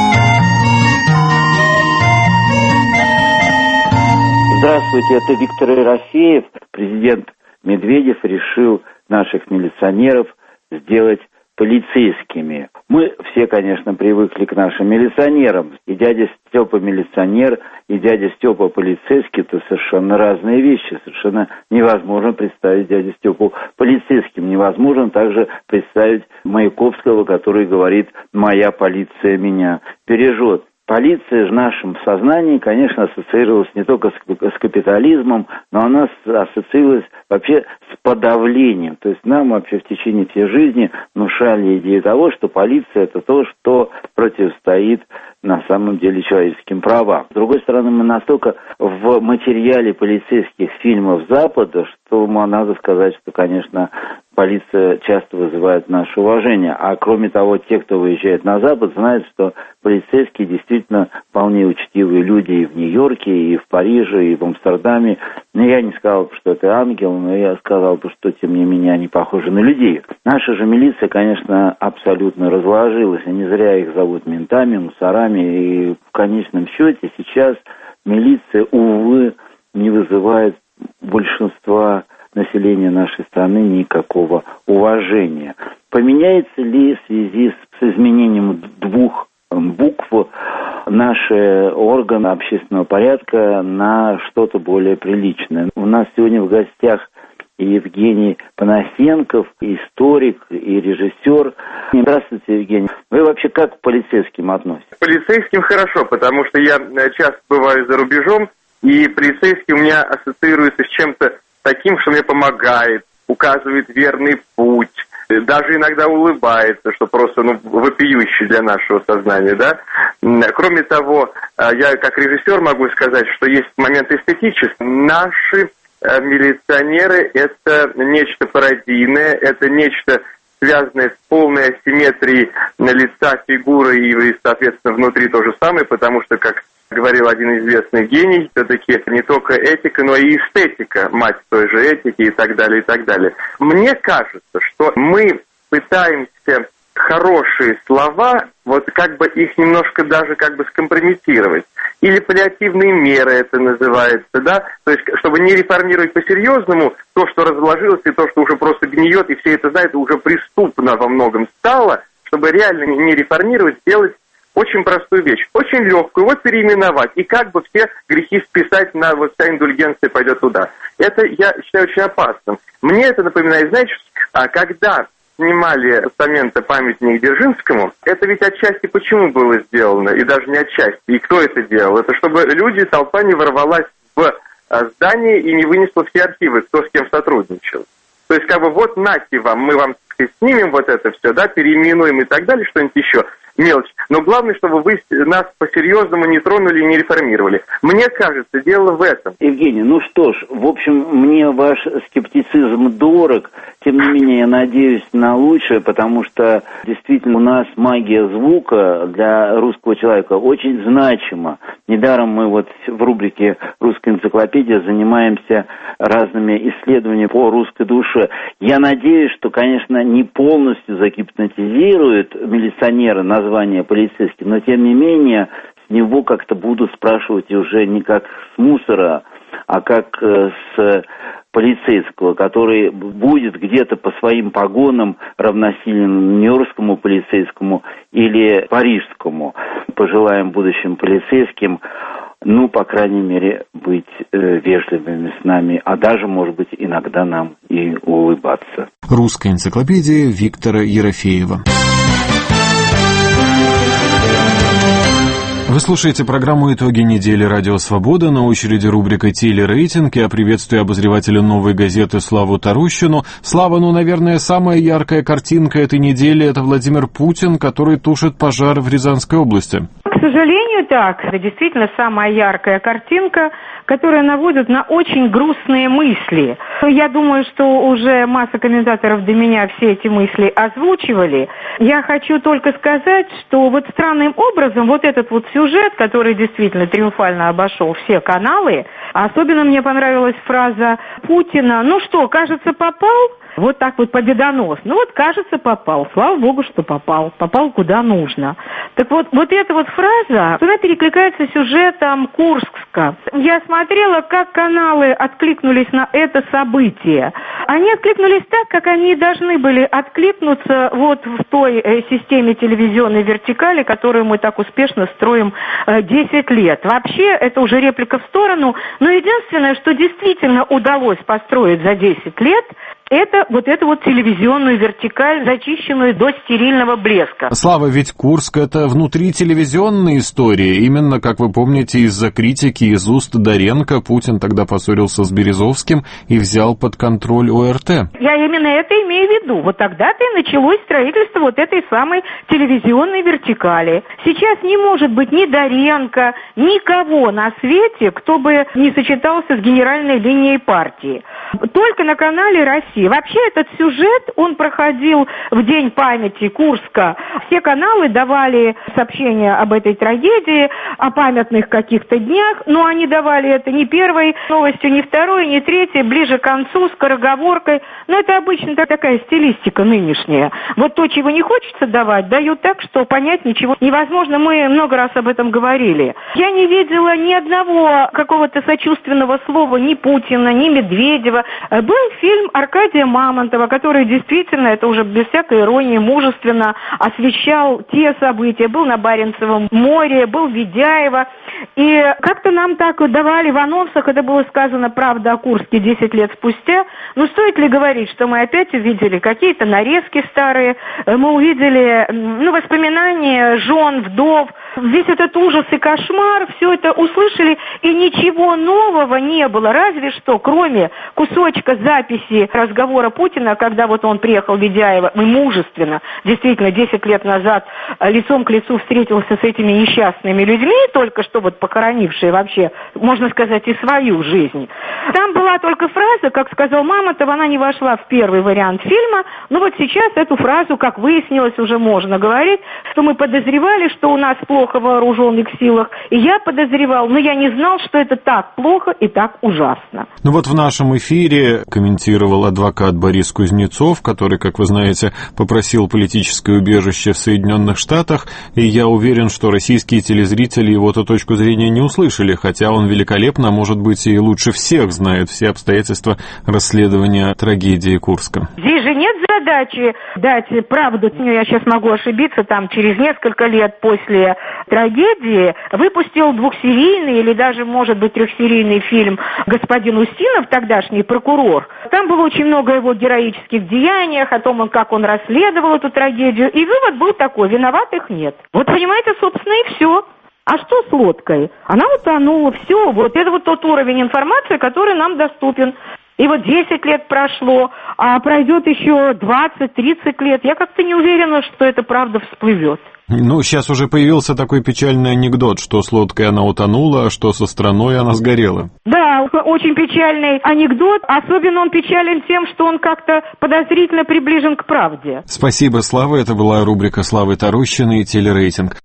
Здравствуйте, это Виктор Ерофеев. Президент Медведев решил наших милиционеров сделать полицейскими. Мы все, конечно, привыкли к нашим милиционерам. И дядя Степа милиционер, и дядя Степа полицейский — это совершенно разные вещи. Совершенно невозможно представить дядю Степу полицейским. Невозможно также представить Маяковского, который говорит «моя полиция меня бережет». Полиция в нашем сознании, конечно, ассоциировалась не только с капитализмом, но она ассоциировалась вообще с подавлением. То есть нам вообще в течение всей жизни внушали идею того, что полиция — это то, что противостоит на самом деле человеческим правам. С другой стороны, мы настолько в материале полицейских фильмов Запада, что надо сказать, что, конечно, полиция часто вызывает наше уважение. А кроме того, те, кто выезжает на Запад, знают, что полицейские действительно вполне учтивые люди и в Нью-Йорке, и в Париже, и в Амстердаме. Но я не сказал бы, что это ангел, но я сказал бы, что, тем не менее, они похожи на людей. Наша же милиция, конечно, абсолютно разложилась. И не зря их зовут ментами, мусорами. И в конечном счете сейчас милиция, увы, не вызывает большинства населения нашей страны никакого уважения. Поменяется ли в связи с изменением двух букв наши органы общественного порядка на что-то более приличное? У нас сегодня в гостях Евгений Панасенков, историк и режиссер. Здравствуйте, Евгений. Вы вообще как к полицейским относитесь? К полицейским хорошо, потому что я часто бываю за рубежом, и полицейский у меня ассоциируется с чем-то таким, что мне помогает, указывает верный путь, даже иногда улыбается, что просто вопиюще для нашего сознания, да. Кроме того, я как режиссер могу сказать, что есть момент эстетический. Наши милиционеры — это нечто пародийное, это нечто, связанное с полной асимметрией лица, фигуры и, соответственно, внутри то же самое, потому что, как говорил один известный гений, все-таки не только этика, но и эстетика, мать той же этики и так далее, и так далее. Мне кажется, что мы пытаемся хорошие слова, вот как бы их немножко даже как бы скомпрометировать. Или паллиативные меры это называется, да? То есть, чтобы не реформировать по-серьезному то, что разложилось, и то, что уже просто гниет, и все это знают, и уже преступно во многом стало, чтобы реально не реформировать, сделать очень простую вещь, очень легкую, вот переименовать, и как бы все грехи списать на вот вся индульгенция пойдет туда. Это, я считаю, очень опасным. Мне это напоминает, знаете, когда снимали постамента памятник Дзержинскому, это ведь отчасти почему было сделано, и даже не отчасти, и кто это делал? Это чтобы люди, толпа не ворвалась в здание и не вынесла все архивы, кто с кем сотрудничал. То есть, как бы, вот нате вам, мы вам снимем вот это все, да, переименуем и так далее, что-нибудь еще. мелочь. Но главное, чтобы вы нас по-серьезному не тронули и не реформировали. Мне кажется, дело в этом. Евгений, ну что ж, в общем, мне ваш скептицизм дорог. Тем не менее, я надеюсь на лучшее, потому что действительно у нас магия звука для русского человека очень значима. Недаром мы вот в рубрике «Русская энциклопедия» занимаемся разными исследованиями по русской душе. Я надеюсь, что, конечно, не полностью загипнотизируют милиционеры название полицейский, но тем не менее с него как-то будут спрашивать уже не как с мусора, а как с полицейского, который будет где-то по своим погонам равносилен нью-йоркскому полицейскому или парижскому. Пожелаем будущим полицейским, ну, по крайней мере, быть вежливыми с нами, а даже, может быть, иногда нам и улыбаться. Русская энциклопедия Виктора Ерофеева. Вы слушаете программу «Итоги недели. Радио Свобода». На очереди рубрика «Телерейтинг». Я приветствую обозревателя «Новой газеты» Славу Тарущину. Слава, ну, наверное, самая яркая картинка этой недели – это Владимир Путин, который тушит пожар в Рязанской области. К сожалению, так. Это действительно самая яркая картинка, которая наводит на очень грустные мысли. Я думаю, что уже масса комментаторов до меня все эти мысли озвучивали. Я хочу только сказать, что вот странным образом вот этот вот сюжет, который действительно триумфально обошел все каналы, особенно мне понравилась фраза Путина: «Ну что, кажется, попал?» Вот так вот победоносно. Ну вот, кажется, попал. Слава богу, что попал. Попал куда нужно. Так вот, вот эта вот фраза, она перекликается с сюжетом Курска. Я смотрела, как каналы откликнулись на это событие. Они откликнулись так, как они должны были откликнуться вот в той системе телевизионной вертикали, которую мы так успешно строим 10 лет. Вообще, это уже реплика в сторону, но единственное, что действительно удалось построить за 10 лет, это вот эту вот телевизионную вертикаль, зачищенную до стерильного блеска. Слава, ведь Курск — это внутрителевизионная история. Именно, как вы помните, из-за критики из уст Доренко Путин тогда поссорился с Березовским и взял под контроль ОРТ. Я именно это имею в виду. Вот тогда-то и началось строительство вот этой самой телевизионной вертикали. Сейчас не может быть ни Доренко, никого на свете, кто бы не сочетался с генеральной линией партии. Только на канале «Россия». Вообще этот сюжет, он проходил в День памяти Курска. Все каналы давали сообщения об этой трагедии, о памятных каких-то днях, но они давали это не первой новостью, не второй, не третьей, ближе к концу, скороговоркой. Но это обычно такая стилистика нынешняя. Вот то, чего не хочется давать, дают так, что понять ничего невозможно. Мы много раз об этом говорили. Я не видела ни одного какого-то сочувственного слова ни Путина, ни Медведева. Был фильм Аркадия Мамонтова, который действительно, это уже без всякой иронии, мужественно освещал те события. Был на Баренцевом море, был Ведяева. И как-то нам так давали в анонсах, это было сказано «Правда о Курске» 10 лет спустя. Но стоит ли говорить, что мы опять увидели какие-то нарезки старые, мы увидели воспоминания жен, вдов, весь этот ужас и кошмар, все это услышали, и ничего нового не было, разве что, кроме кусочка записи разговора Путина, когда вот он приехал в Ведяево, и мужественно, действительно, 10 лет назад лицом к лицу встретился с этими несчастными людьми, только что вот похоронившие вообще, можно сказать, и свою жизнь. Там была только фраза, как сказал Мамонтов, она не вошла в первый вариант фильма, но вот сейчас эту фразу, как выяснилось, уже можно говорить, что мы подозревали, что у нас плохо в вооруженных силах, и я подозревал, но я не знал, что это так плохо и так ужасно. Ну вот в нашем эфире комментировал адвокат Борис Кузнецов, который, как вы знаете, попросил политическое убежище в Соединенных Штатах, и я уверен, что российские телезрители его эту точку зрения не услышали, хотя он великолепно, может быть, и лучше всех знает все обстоятельства расследования трагедии Курска. Здесь же нет задачи дать правду. Я сейчас могу ошибиться, там через несколько лет после трагедии выпустил двухсерийный или даже, может быть, трехсерийный фильм господин Устинов, тогдашний прокурор. Там было очень много его героических деяниях, о том, как он расследовал эту трагедию. И вывод был такой: виноватых нет. Вот, понимаете, собственно, и все. А что с лодкой? Она утонула, все. Вот это вот тот уровень информации, который нам доступен. И вот 10 лет прошло, а пройдет еще 20-30 лет. Я как-то не уверена, что это правда всплывет. Ну, сейчас уже появился такой печальный анекдот, что с лодкой она утонула, а что со страной она сгорела. Да, очень печальный анекдот. Особенно он печален тем, что он как-то подозрительно приближен к правде. Спасибо, Слава. Это была рубрика Славы Тарущиной и телерейтинг.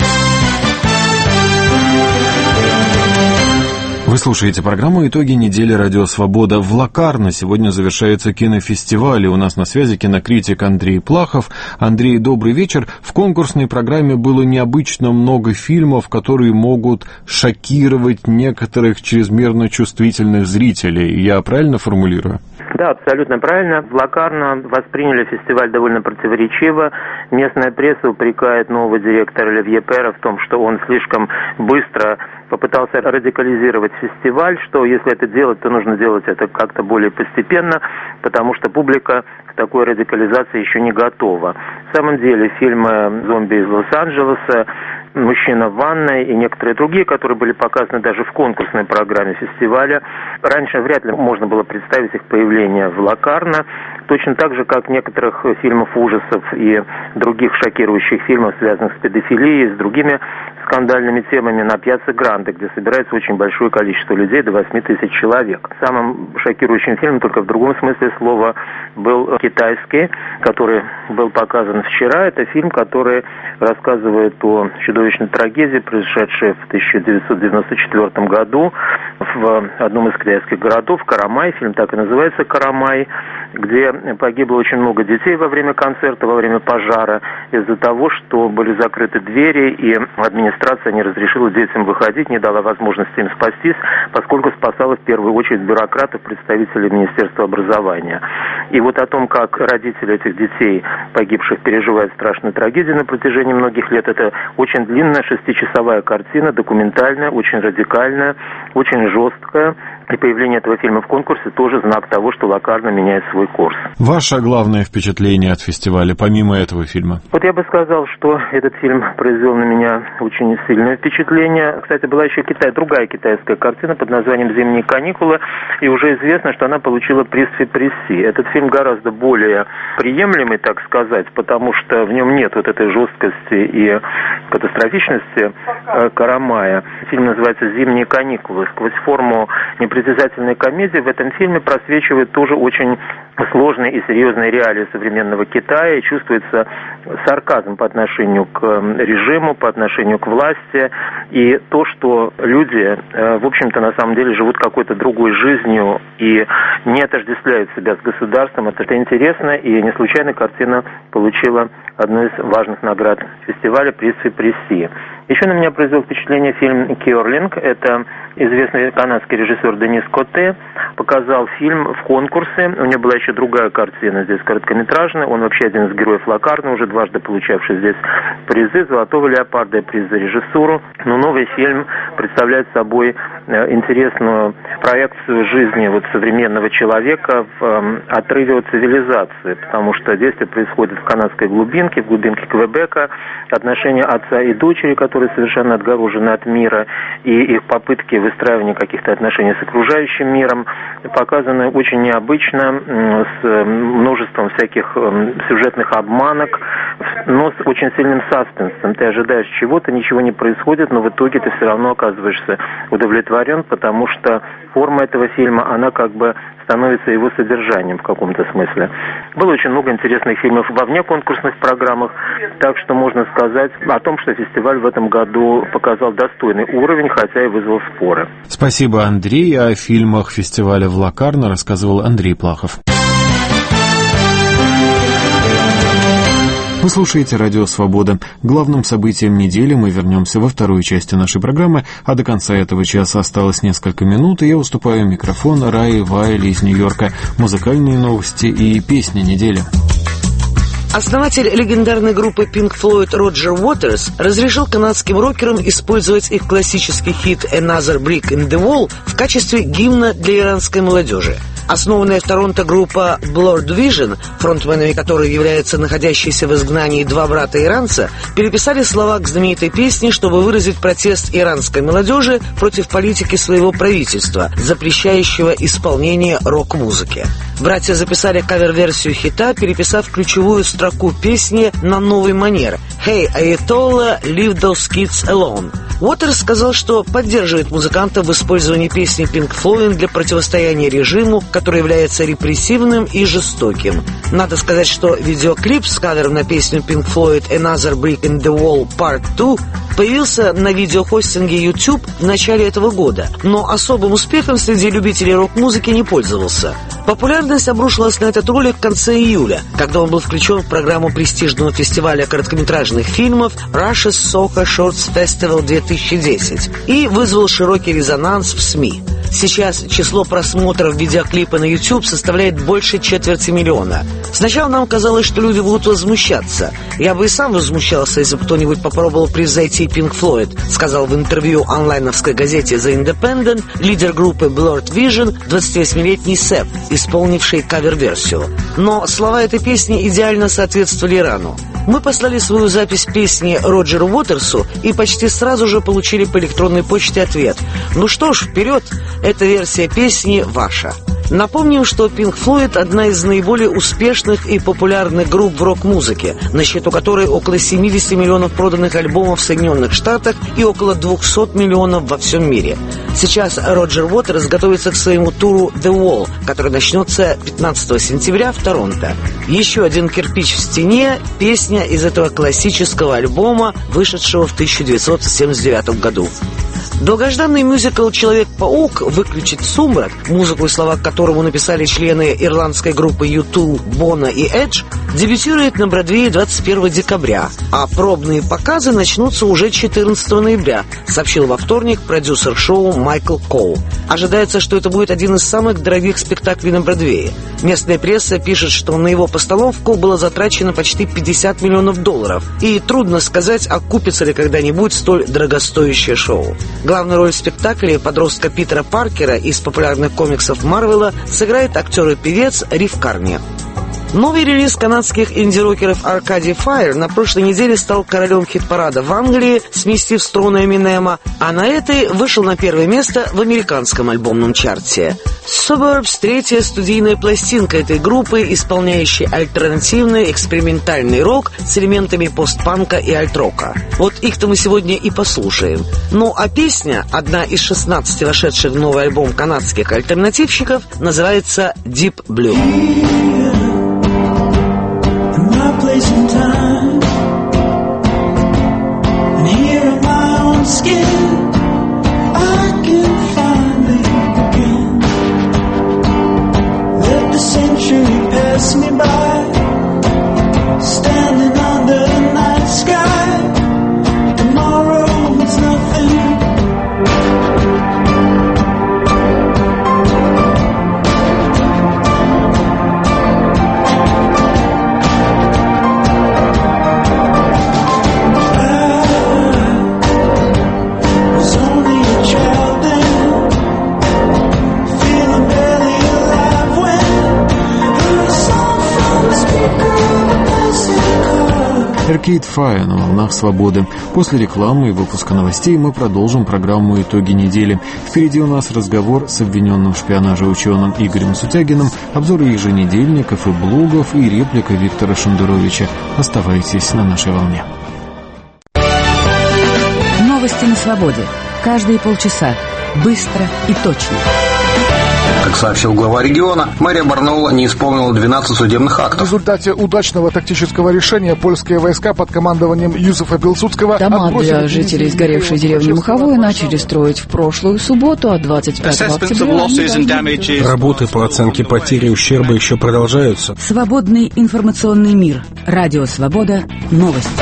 Вы слушаете программу «Итоги недели Радио Свобода». В Локарно сегодня завершается кинофестиваль, и у нас на связи кинокритик Андрей Плахов. Андрей, добрый вечер. В конкурсной программе было необычно много фильмов, которые могут шокировать некоторых чрезмерно чувствительных зрителей. Я правильно формулирую? Да, абсолютно правильно. В Локарно восприняли фестиваль довольно противоречиво. Местная пресса упрекает нового директора Оливье Пера в том, что он слишком быстро попытался радикализировать фестиваль, что если это делать, то нужно делать это как-то более постепенно, потому что публика к такой радикализации еще не готова. В самом деле фильмы «Зомби из Лос-Анджелеса», «Мужчина в ванной» и некоторые другие, которые были показаны даже в конкурсной программе фестиваля, раньше вряд ли можно было представить их появление в Локарно, точно так же, как некоторых фильмов ужасов и других шокирующих фильмов, связанных с педофилией, с другими скандальными темами на Пьяцца Гранде, где собирается очень большое количество людей, до 8 тысяч человек. Самым шокирующим фильмом, только в другом смысле слова, был китайский, который был показан вчера. Это фильм, который рассказывает о чудовищной трагедии, произошедшей в 1994 году в одном из китайских городов, Карамай. Фильм так и называется «Карамай», где погибло очень много детей во время концерта, во время пожара, из-за того, что были закрыты двери, и администрация не разрешила детям выходить, не дала возможности им спастись, поскольку спасала в первую очередь бюрократов, представителей Министерства образования. И вот о том, как родители этих детей, погибших, переживают страшную трагедию на протяжении многих лет, это очень длинная 6-часовая картина, документальная, очень радикальная, очень жесткая. И появление этого фильма в конкурсе тоже знак того, что Локарно меняет свой курс. Ваше главное впечатление от фестиваля, помимо этого фильма? Вот я бы сказал, что этот фильм произвел на меня очень сильное впечатление. Кстати, была еще другая китайская картина под названием «Зимние каникулы», и уже известно, что она получила приз Фи-Пресси. Этот фильм гораздо более приемлемый, так сказать, потому что в нем нет вот этой жесткости и катастрофичности Карамая. Фильм называется «Зимние каникулы». Сквозь форму непритязательной комедии в этом фильме просвечивает тоже очень сложные и серьезные реалии современного Китая, и чувствуется сарказм по отношению к режиму, по отношению к власти, и то, что люди, в общем-то, на самом деле живут какой-то другой жизнью и не отождествляют себя с государством. Это интересно, и не случайно картина получила одну из важных наград фестиваля, приз Фи-Пресси. Еще на меня произвел впечатление фильм «Кёрлинг». Это известный канадский режиссер Денис Котте показал фильм в конкурсе. У него была еще другая картина, здесь короткометражная. Он вообще один из героев Локарно, уже дважды получавший здесь призы «Золотого леопарда» и приз за режиссуру. Но новый фильм представляет собой интересную проекцию жизни вот современного человека в отрыве от цивилизации, потому что действие происходит в канадской глубинке, в глубинке Квебека. Отношения отца и дочери, которые совершенно отгорожены от мира, и их попытки выстраивания каких-то отношений с окружающим миром показаны очень необычно, с множеством всяких сюжетных обманок, но с очень сильным саспенсом. Ты ожидаешь чего-то, ничего не происходит, но в итоге ты все равно оказываешься удовлетворен, потому что форма этого фильма, она как бы становится его содержанием в каком-то смысле. Было очень много интересных фильмов во внеконкурсных программах, так что можно сказать о том, что фестиваль в этом году показал достойный уровень, хотя и вызвал споры. Спасибо, Андрей. О фильмах фестиваля в Локарно рассказывал Андрей Плахов. Вы слушаете «Радио Свобода». Главным событием недели мы вернемся во второй части нашей программы, а до конца этого часа осталось несколько минут, и я уступаю микрофон Рае Вайли из Нью-Йорка. Музыкальные новости и песни недели. Основатель легендарной группы Pink Floyd Роджер Уотерс разрешил канадским рокерам использовать их классический хит «Another Brick in the Wall» в качестве гимна для иранской молодежи. Основанная в Торонто группа Blurred Vision, фронтменами которой являются находящиеся в изгнании два брата-иранца, переписали слова к знаменитой песне, чтобы выразить протест иранской молодежи против политики своего правительства, запрещающего исполнение рок-музыки. Братья записали кавер-версию хита, переписав ключевую строку песни на новый манер «Hey, Ayatollah, leave those kids alone». Уотерс сказал, что поддерживает музыкантов в использовании песни Pink Floyd для противостояния режиму, который является репрессивным и жестоким. Надо сказать, что видеоклип с кавером на песню Pink Floyd «Another Brick in the Wall Part 2» появился на видеохостинге YouTube в начале этого года, но особым успехом среди любителей рок-музыки не пользовался. Популярность обрушилась на этот ролик в конце июля, когда он был включен в программу престижного фестиваля короткометражных фильмов Russia's Soho Shorts Festival 2010 и вызвал широкий резонанс в СМИ. Сейчас число просмотров видеоклипа на YouTube составляет больше 250 000. Сначала нам казалось, что люди будут возмущаться. Я бы и сам возмущался, если бы кто-нибудь попробовал превзойти Pink Floyd, сказал в интервью онлайновской газете The Independent лидер группы Blurred Vision, 28-летний Сэп, исполнивший кавер-версию. Но слова этой песни идеально соответствовали Ирану. Мы послали свою запись песни Роджеру Уотерсу и почти сразу же получили по электронной почте ответ: «Ну что ж, вперед, эта версия песни ваша». Напомним, что Pink Floyd – одна из наиболее успешных и популярных групп в рок-музыке, на счету которой около 70 миллионов проданных альбомов в Соединенных Штатах и около 200 миллионов во всем мире. Сейчас Роджер Уотерс готовится к своему туру The Wall, который начнется 15 сентября в Торонто. Еще один кирпич в стене – песня из этого классического альбома, вышедшего в 1979 году. Долгожданный мюзикл «Человек-паук. Выключить сумрак», музыку и слова к которому написали члены ирландской группы U2, Bono и Edge, дебютирует на Бродвее 21 декабря, а пробные показы начнутся уже 14 ноября, сообщил во вторник продюсер шоу Майкл Коул. Ожидается, что это будет один из самых дорогих спектаклей на Бродвее. Местная пресса пишет, что на его постановку было затрачено почти $50 миллионов, и трудно сказать, окупится ли когда-нибудь столь дорогостоящее шоу. Главную роль в спектакле подростка Питера Паркера из популярных комиксов Марвела сыграет актер и певец Рив Карни. Новый релиз канадских инди-рокеров Arcade Fire на прошлой неделе стал королем хит-парада в Англии, сместив с трона Эминема, а на этой вышел на первое место в американском альбомном чарте. Suburbs – третья студийная пластинка этой группы, исполняющей альтернативный экспериментальный рок с элементами постпанка и альт-рока. Вот их-то мы сегодня и послушаем. Ну а песня, одна из 16 вошедших в новый альбом канадских альтернативщиков, называется Deep Blue. Place and time, and here in my own skin, I can finally begin. Let the century pass me by, standing under the night sky. Tomorrow means nothing. Arcade Fire на волнах свободы. После рекламы и выпуска новостей мы продолжим программу «Итоги недели». Впереди у нас разговор с обвиненным в шпионаже ученым Игорем Сутягиным, обзоры еженедельников и блогов и реплика Виктора Шендеровича. Оставайтесь на нашей волне. Новости на свободе. Каждые полчаса. Быстро и точно. Как сообщил глава региона, мэрия Барнаула не исполнила 12 судебных актов. В результате удачного тактического решения польские войска под командованием Юзефа Пилсудского дома для жителей сгоревшей деревни Маховое начали строить в прошлую субботу, а 25 октября... Работы по оценке потери и ущерба еще продолжаются. Свободный информационный мир. Радио Свобода. Новости.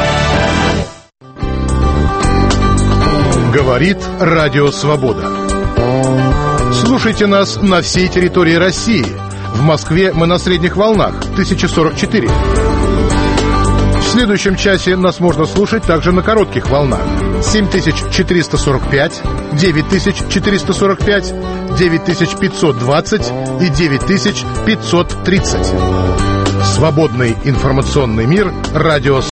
Говорит Радио Свобода. Слушайте нас на всей территории России. В Москве мы на средних волнах 1044. В следующем часе нас можно слушать также на коротких волнах. 7445, 9445, 9520 и 9530. Свободный информационный мир. Радио